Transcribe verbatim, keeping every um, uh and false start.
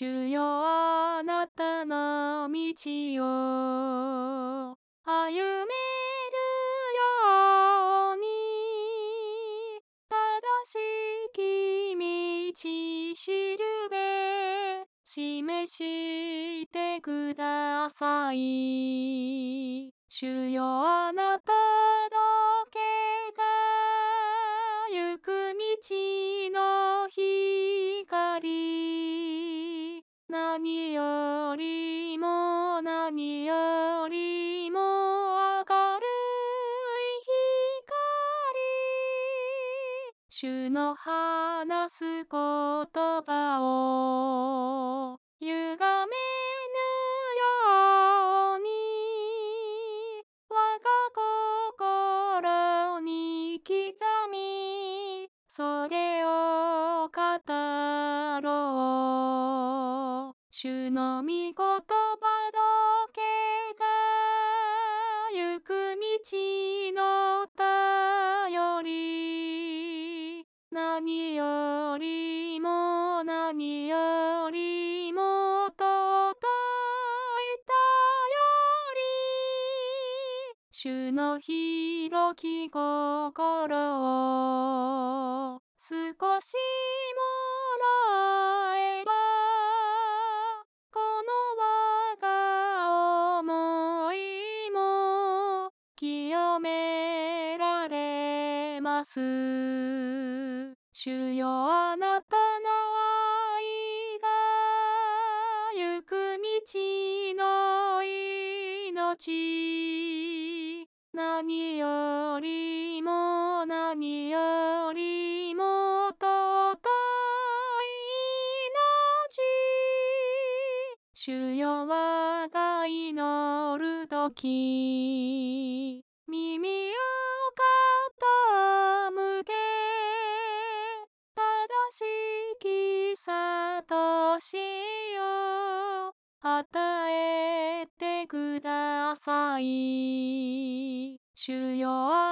主よあなたの道を歩めるように正しき道しるべ示してください。主よあなただけが行く道の光、何よりも何よりも明るい光、主の話す言葉を歪めぬように我が心に刻み、それを語ろう。主の御言葉だけが行く道の頼り、何よりも何よりも尊い頼り、主の広き心を少しもらえば、この我が思いも清められます。主よあなたの愛が行く道の命、何よりも何よりも尊い命、主よ我が祈るとき耳を傾け、正しき諭しを与えてください。主よ